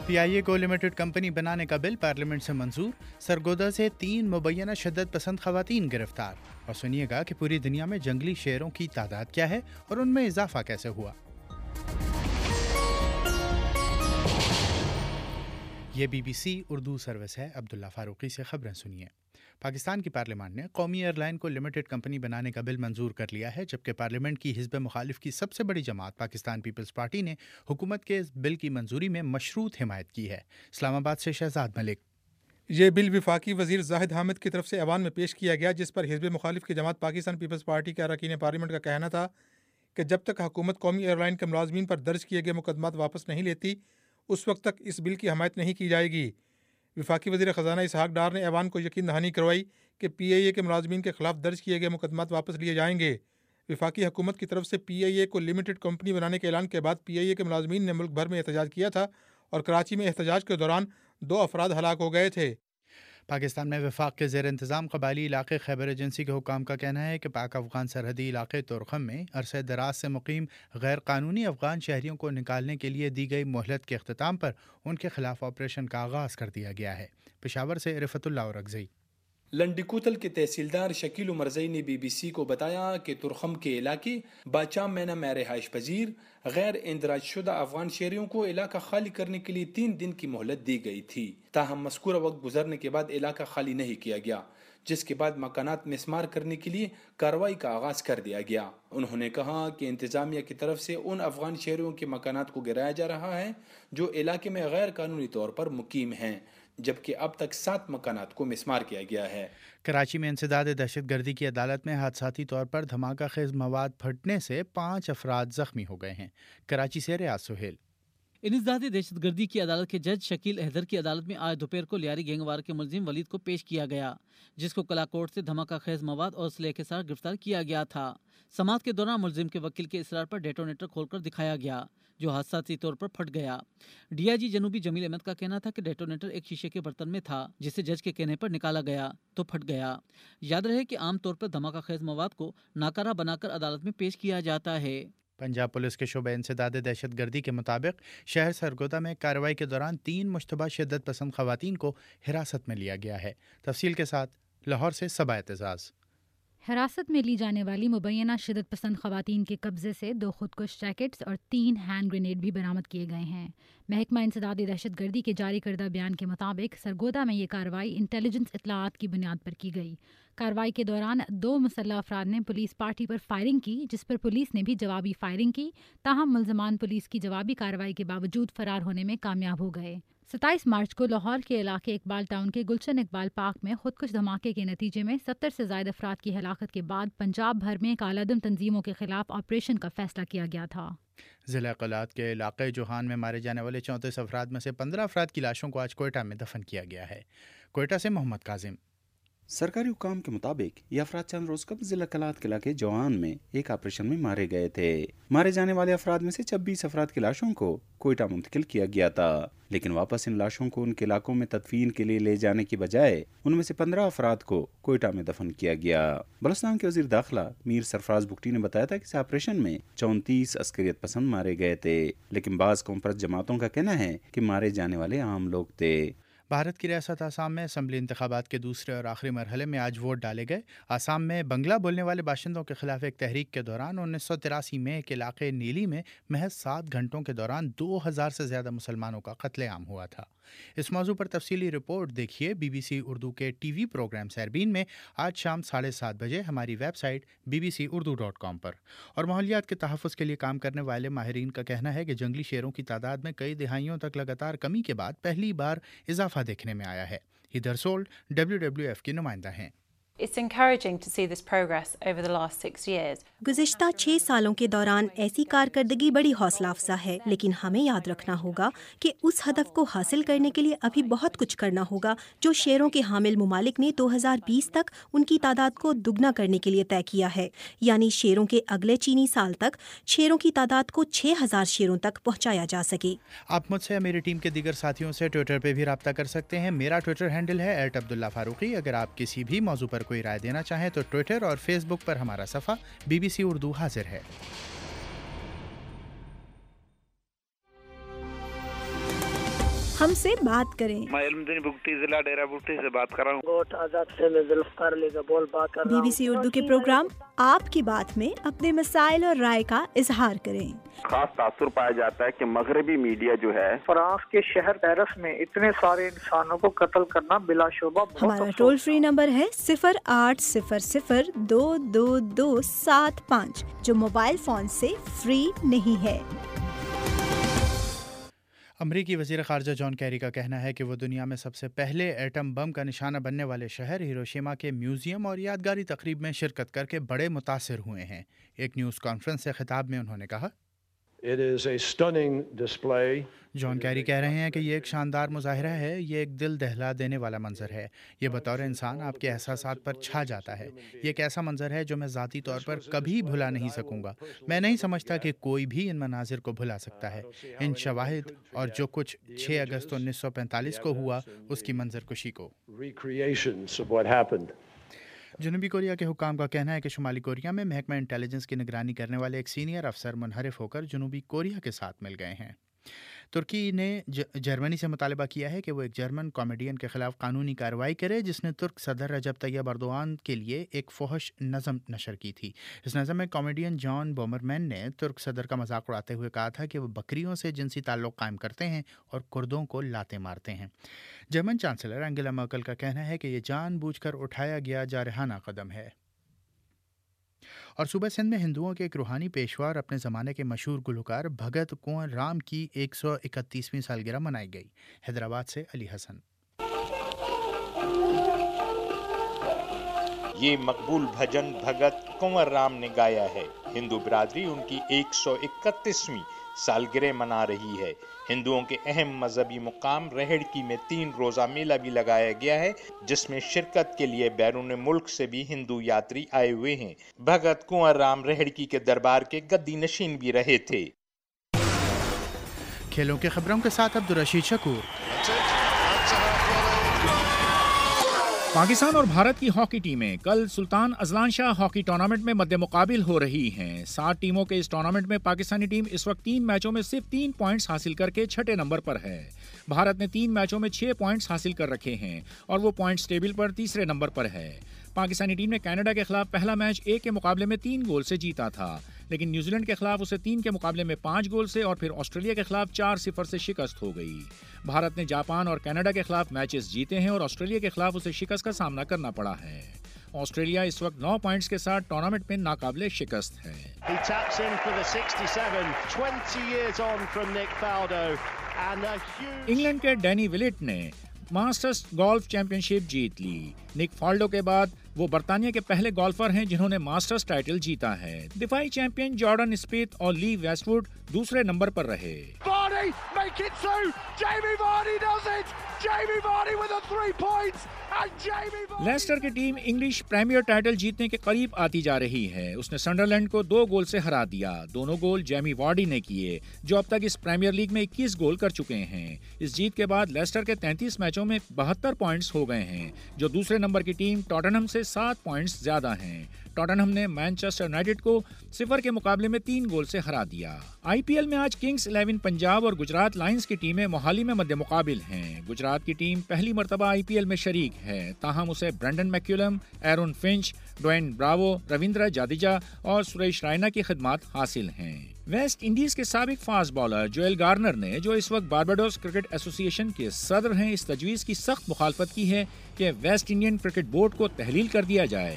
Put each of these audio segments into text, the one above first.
PIA को limited company बनाने का बिल पार्लियामेंट से मंजूर। सरगोदा से 3 मुबैना शद्दत पसंद खवातीन गिरफ्तार। और सुनिएगा कि पूरी दुनिया में जंगली शेरों की तादाद क्या है और उनमें इजाफा कैसे हुआ। ये BBC उर्दू सर्विस है। अब्दुल्ला फारूकी से खबरें सुनिए। पाकिस्तान की पार्लियामेंट ने कौमी एयरलाइन को लिमिटेड कंपनी बनाने का बिल मंजूर कर लिया है, जबकि पार्लियामेंट की हिज़्ब मुखालिफ की सबसे बड़ी जमात पाकिस्तान पीपल्स पार्टी ने हुकूमत के इस बिल की मंजूरी में मशरूत हिमायत की है। इस्लामाबाद से शहजाद मलिक। ये बिल वफाकी वज़ीर ज़ाहिद हामिद की तरफ से ऐवान में पेश किया गया, जिस पर हिज़्ब मुखालिफ की जमात पाकिस्तान पीपल्स पार्टी के अरकान पार्लियामेंट का कहना था कि जब तक हुकूमत कौमी एयरलाइन के मुलाजमीन पर दर्ज किए गए मुकदमात वापस नहीं लेती, उस वक्त तक इस बिल की हमायत नहीं की जाएगी। वफाकी वज़ीर ख़जाना इसहाक डार ने ऐवान को यकीन दहानी करवाई कि PIA के मुलाजमीन के खिलाफ दर्ज किए गए मुकदमात वापस लिए जाएंगे। वफाकी हुकूमत की तरफ से PIA को लिमिटेड कंपनी बनाने के ऐलान के बाद PIA के मुलाजमीन ने मुल्क भर में एहतजाज किया था और कराची में एहतजाज के दौरान 2 अफराद हलाक हो गए थे। पाकिस्तान में वफाक के ज़ेर इंतज़ाम कबायली इलाके खैबर एजेंसी के हुकाम का कहना है कि पाक अफ़गान सरहदी इलाके तुरखम में अरसे दराज से मुकीम गैर कानूनी अफ़गान शहरियों को निकालने के लिए दी गई मोहलत के अख्ताम पर उनके खिलाफ ऑपरेशन का आगाज़ कर दिया गया है। पेशावर से रिफतुल्लाह औरकज़ई। लंडीकोतल के तहसीलदार शकील उमरज़ई ने BBC को बताया कि तुरखम के इलाके बाचाम मैना में रिहाइश पजीर गैर इंदराज शुदा अफगान शहरियों को इलाका खाली करने के लिए 3 दिन की मोहलत दी गई थी। ताहम मज़कूरा वक्त गुजरने के बाद इलाका खाली नहीं किया गया, जिसके बाद मकानात मिस्मार करने के लिए कार्रवाई का आगाज़ कर दिया गया। उन्होंने कहा कि इंतज़ामिया की तरफ से उन अफगान शहरियों के मकानात को गिराया जा रहा है जो इलाके में गैर कानूनी तौर पर मुकीम हैं, जबकि अब तक 7 मकानात को मिस्मार किया गया है। कराची में इंसदाद दहशत गर्दी की अदालत में हादसाती तौर पर धमाका खेज मवाद फटने से 5 अफराद जख्मी हो गए हैं। कराची से रियाज सुहेल। इंसदाद दहशत गर्दी की अदालत के जज शकील अहदर की अदालत में आज दोपहर को लियारी गैंगवार के मुलजिम वलीद को पेश किया गया, जिसको कलाकोट से धमाका खेज मवाद और स्लेह के साथ गिरफ्तार किया गया था। समाअत के दौरान मुलजिम के वकील के इसरार पर डेटोनेटर खोलकर दिखाया गया, जो हादसाती तौर पर फट गया। DIG जनूबी जमील अहमद का कहना था कि डेटोनेटर एक शीशे के बर्तन में था, जिसे जज के कहने पर निकाला गया तो फट गया। याद रहे कि आम तौर पर धमाका खेज मवाद को नाकारा बनाकर अदालत में पेश किया जाता है। पंजाब पुलिस के शोबे इंसदाद दहशत गर्दी के मुताबिक शहर सरगोदा में कार्रवाई के दौरान 3 मुश्तबा शिद्दत पसंद खवातीन को हिरासत में लिया गया है। तफसील के साथ लाहौर से सबा एतजाज़। हिरासत में ली जाने वाली मुबैना शिदत पसंद खवातीन के कब्जे से 2 खुदकुश रैकेट्स और 3 हैंड ग्रेनेड भी बरामद किए गए हैं। महकमा इंसदाद दहशत गर्दी के जारी करदा बयान के मुताबिक सरगोदा में ये कार्रवाई इंटेलिजेंस इत्तलाआत की बुनियाद पर की गई। कार्रवाई के दौरान 2 मुसल्लह अफराद ने पुलिस पार्टी पर फायरिंग की, जिस पर पुलिस ने भी जवाबी फायरिंग की। ताहम मुल्ज़मान पुलिस की जवाबी कार्रवाई के बावजूद फरार होने में कामयाब हो गए। 27 मार्च को लाहौर के इलाके इकबाल टाउन के गुलशन इकबाल पार्क में खुदकुश धमाके के नतीजे में 70 से ज़ायद अफराद की हलाकत के बाद पंजाब भर में कालादम तंजीमों के खिलाफ ऑपरेशन का फैसला किया गया था। ज़िला कलात के इलाके जोहान में मारे जाने वाले 34 अफराद में से 15 अफराद की लाशों को आज कोयटा में दफन किया गया है। कोयटा से मोहम्मद काजिम। सरकारी हुकाम के मुताबिक ये अफराद चंद रोज कबल जिला कलात के इलाके जवान में एक ऑपरेशन में मारे गए थे। मारे जाने वाले अफराद में से 26 अफराद की लाशों को कोयटा मुंतकिल किया गया था, लेकिन वापस इन लाशों को उनके इलाकों में तदफीन के लिए ले जाने की बजाय उनमें से 15 अफराद को कोयटा में दफन किया गया। बलूचिस्तान के वजीर दाखिला मीर सरफराज बुगटी ने बताया था कि इस ऑपरेशन में 34 अस्करियत पसंद मारे गए थे, लेकिन बाज़ कौमपरस्त जमातों का कहना है कि मारे जाने वाले आम लोग थे। भारत की रियासत आसाम में असम्बली इंतखाबात के दूसरे और आखिरी मरहले में आज वोट डाले गए। आसाम में बंगला बोलने वाले बाशिंदों के खिलाफ एक तहरीक के दौरान 1983 में एक इलाके नीली में महज 7 घंटों के दौरान 2000 से ज़्यादा मुसलमानों का कत्लेआम हुआ था। इस मौजू पर तफसीली रिपोर्ट देखिए BBC उर्दू के TV प्रोग्राम सैरबीन में आज शाम 7:30 बजे हमारी वेबसाइट bbcurdu.com पर। और माहौलियात के तहफ़्फ़ुज़ के लिए काम करने वाले माहिरीन का कहना है कि जंगली शेरों की तादाद में कई दिहाइयों तक लगातार कमी के बाद पहली बार इजाफा देखने में आया है। हिदर सोल्ड WWF की नुमाइंदा हैं। It's encouraging to see this progress over the last 6 years. गुज़िश्ता 6 सालों के दौरान ऐसी कारकर्दगी बड़ी हौसला अफजा है, लेकिन हमें याद रखना होगा कि उस हदफ को हासिल करने के लिए अभी बहुत कुछ करना होगा जो शेरों के हामिल मुमालिक ने 2020 तक उनकी तादाद को दुगना करने के लिए तय किया है। यानी शेरों के अगले चीनी साल तक शेरों की तादाद को 6000 शेरों तक पहुँचाया जा सके। आप मुझसे या मेरी टीम के दीगर साथियों से ट्विटर पर भी रब्ता कर सकते हैं। मेरा ट्विटर हैंडल है @अब्दुल्ला फारूकी। अगर आप किसी भी मौजू पर कोई राय देना चाहें तो ट्विटर और फेसबुक पर हमारा सफ़ा BBC उर्दू हाजिर है। ہم سے بات کریں۔ میں علمدین بگٹی ضلع ڈیرہ بگٹی سے بات کر رہا ہوں۔ گوٹ آزاد سے میں ذوالفقار علی گبول بات کر رہا ہوں۔ BBC اردو کے پروگرام آپ کی بات میں اپنے مسائل اور رائے کا اظہار کریں۔ خاص تاثر پایا جاتا ہے کہ مغربی میڈیا جو ہے فرانس کے شہر پیرس میں اتنے سارے انسانوں کو قتل کرنا بلا شبہ ہمارا ٹول فری نمبر ہے 0800-222-75 جو موبائل فون سے فری نہیں ہے۔ امریکی وزیر خارجہ جان کیری کا کہنا ہے کہ وہ دنیا میں سب سے پہلے ایٹم بم کا نشانہ بننے والے شہر ہیروشیما کے میوزیم اور یادگاری تقریب میں شرکت کر کے بڑے متاثر ہوئے ہیں۔ ایک نیوز کانفرنس سے خطاب میں انہوں نے کہا، جان کیری کہہ رہے ہیں کہ یہ ایک شاندار مظاہرہ ہے، یہ ایک دل دہلا دینے والا منظر ہے، یہ بطور انسان آپ کے احساسات پر چھا جاتا ہے، یہ ایک ایسا منظر ہے جو میں ذاتی طور پر کبھی بھلا نہیں سکوں گا۔ میں نہیں سمجھتا کہ کوئی بھی ان مناظر کو بھلا سکتا ہے، ان شواہد اور جو کچھ 6 اگست 1945 کو ہوا اس کی منظر کشی کو۔ جنوبی کوریا کے حکام کا کہنا ہے کہ شمالی کوریا میں محکمہ انٹیلیجنس کی نگرانی کرنے والے ایک سینئر افسر منحرف ہو کر جنوبی کوریا کے ساتھ مل گئے ہیں۔ ترکی نے جرمنی سے مطالبہ کیا ہے کہ وہ ایک جرمن کامیڈین کے خلاف قانونی کارروائی کرے جس نے ترک صدر رجب طیب اردوغان کے لیے ایک فحش نظم نشر کی تھی۔ اس نظم میں کامیڈین جان بومرمین نے ترک صدر کا مذاق اڑاتے ہوئے کہا تھا کہ وہ بکریوں سے جنسی تعلق قائم کرتے ہیں اور کردوں کو لاتیں مارتے ہیں۔ جرمن چانسلر انگیلا مرکل کا کہنا ہے کہ یہ جان بوجھ کر اٹھایا گیا جارحانہ قدم ہے۔ اور صوبہ سندھ میں ہندوؤں کے ایک روحانی پیشوا اور اپنے زمانے کے مشہور گلوکار بھگت کنور رام کی 131ویں سالگرہ منائی گئی۔ حیدرآباد سے علی حسن۔ یہ مقبول بھجن بھگت کنور رام نے گایا ہے۔ ہندو برادری ان کی 131ویں سالگرہ منا رہی ہے۔ ہندوؤں کے اہم مذہبی مقام ریہڑکی میں 3 روزہ میلہ بھی لگایا گیا ہے جس میں شرکت کے لیے بیرون ملک سے بھی ہندو یاتری آئے ہوئے ہیں۔ بھگت کنور رام ریہڑکی کے دربار کے گدی نشین بھی رہے تھے۔ کھیلوں کے خبروں کے ساتھ عبدالرشید شکور۔ پاکستان اور بھارت کی ہاکی ٹیمیں کل سلطان ازلان شاہ ہاکی ٹورنامنٹ میں مد مقابل ہو رہی ہیں۔ 7 ٹیموں کے اس ٹورنامنٹ میں پاکستانی ٹیم اس وقت 3 میچوں میں صرف 3 پوائنٹس حاصل کر کے 6 نمبر پر ہے۔ بھارت نے 3 میچوں میں 6 پوائنٹس حاصل کر رکھے ہیں اور وہ پوائنٹس ٹیبل پر تیسرے نمبر پر ہے۔ پاکستانی ٹیم نے کینیڈا کے خلاف پہلا میچ 1 کے مقابلے میں 3 گول سے جیتا تھا، لیکن نیوزی لینڈ کے خلاف اسے 3 کے مقابلے میں 5 گول سے اور پھر آسٹریلیا کے خلاف 4-0 سے شکست ہو گئی۔ بھارت نے جاپان اور کینیڈا کے خلاف میچز جیتے ہیں اور آسٹریلیا کے خلاف اسے شکست کا سامنا کرنا پڑا ہے۔ آسٹریلیا اس وقت 9 پوائنٹس کے ساتھ ٹورنامنٹ میں ناقابل شکست ہے۔ انگلینڈ کے ڈینی ولیٹ نے ماسٹرز گولف چیمپئن شپ جیت لی۔ نک فالڈو کے بعد وہ برطانیہ کے پہلے گولفر ہیں جنہوں نے ماسٹرز ٹائٹل جیتا ہے۔ دفاعی چیمپئن جارڈن اسپیتھ اور لی ویسٹ ووڈ دوسرے نمبر پر رہے۔ لیسٹر کی ٹیم انگلش پریمیئر ٹائٹل جیتنے کے قریب آتی جا رہی ہے۔ اس نے سنڈرلینڈ کو 2 گول سے ہرا دیا۔ دونوں گول جیمی وارڈی نے کیے جو اب تک اس پریمیئر لیگ میں 21 گول کر چکے ہیں۔ اس جیت کے بعد لیسٹر کے 33 میچوں میں 72 پوائنٹس ہو گئے ہیں جو دوسرے نمبر کی ٹیم ٹاٹنہم سے 7 پوائنٹس زیادہ ہیں۔ ٹاٹنہم نے مانچسٹر یونائیٹڈ کو 0 کے مقابلے میں 3 گول سے ہرا دیا۔ آئی پی ایل میں آج کنگز 11 پنجاب اور گجرات لائنز کی ٹیمیں موہالی میں مد مقابل ہیں۔ گجرات کی ٹیم پہلی مرتبہ آئی پی ایل میں شریک ہے، تاہم اسے Brendon McCullum, Aaron Finch, Dwayne Bravo, Ravindra Jadeja اور سریش رائنا کی خدمات حاصل ہیں۔ ویسٹ انڈیز کے سابق فاسٹ بالر جوئل گارنر نے، جو اس وقت بارباڈوس کرکٹ ایسوسی ایشن کے صدر ہیں، اس تجویز کی سخت مخالفت کی ہے کہ ویسٹ انڈین کرکٹ بورڈ کو تحلیل کر دیا جائے۔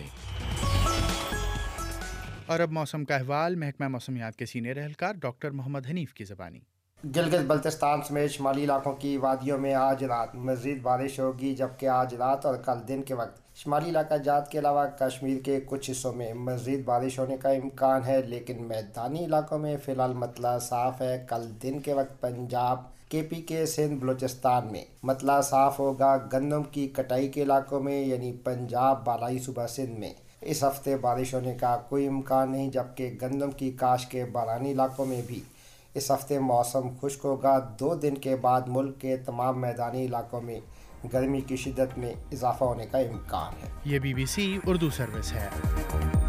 اور اب موسم کا احوال محکمہ موسمیات کے سینئر اہلکار ڈاکٹر محمد حنیف کی زبانی۔ گلگت بلتستان سمیت شمالی علاقوں کی وادیوں میں آج رات مزید بارش ہوگی، جبکہ آج رات اور کل دن کے وقت شمالی علاقہ جات کے علاوہ کشمیر کے کچھ حصوں میں مزید بارش ہونے کا امکان ہے، لیکن میدانی علاقوں میں فی الحال مطلع صاف ہے۔ کل دن کے وقت پنجاب، کے پی کے، سندھ، بلوچستان میں مطلع صاف ہوگا۔ گندم کی کٹائی کے علاقوں میں یعنی پنجاب، بالائی صوبہ سندھ میں اس ہفتے بارش ہونے کا کوئی امکان نہیں، جبکہ گندم کی کاشت کے بارانی علاقوں میں بھی اس ہفتے موسم خشک ہوگا۔ 2 دن کے بعد ملک کے تمام میدانی علاقوں میں گرمی کی شدت میں اضافہ ہونے کا امکان ہے۔ یہ BBC اردو سروس ہے۔